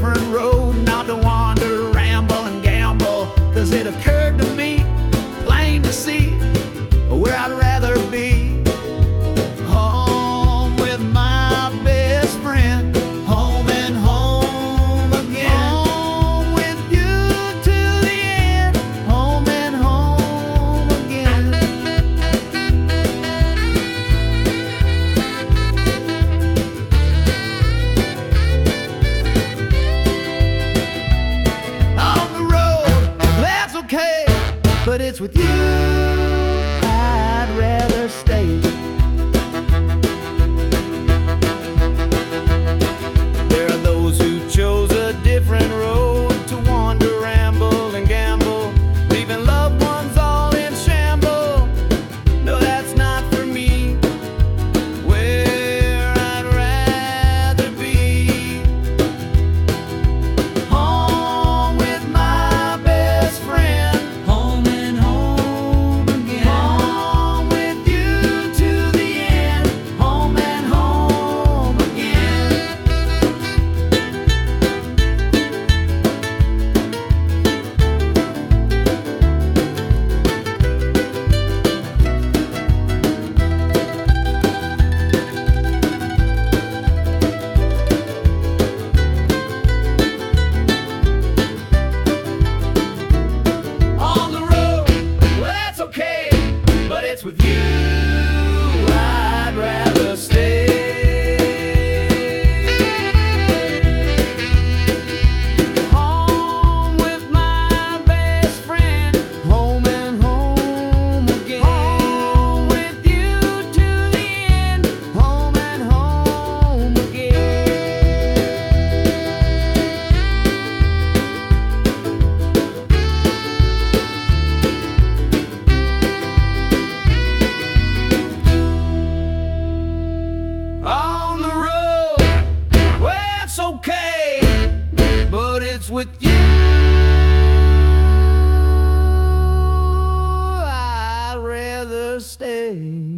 different road, not to wander, ramble, and gamble. 'Cause it occurred to me, plain to see, where I'd rather be. Home with my best friend, home and home again. Home with you till the end, home and home again. On the road, that's okay, but it's with you I'd rather stay. There are those who chose a different road, to wander, ramble, and gamble, leaving loved ones all in shambles. No, that's not for me, where I'd rather be. Home with my best friend, home and home again. Home with you to the end, home and home again. On the road, well, that's okay, but it's with you I'd rather stay. Home with my best friend, home and home again. Home with you to the end, home and home again. On the road, well, it's okay, but it's with you I'd rather stay.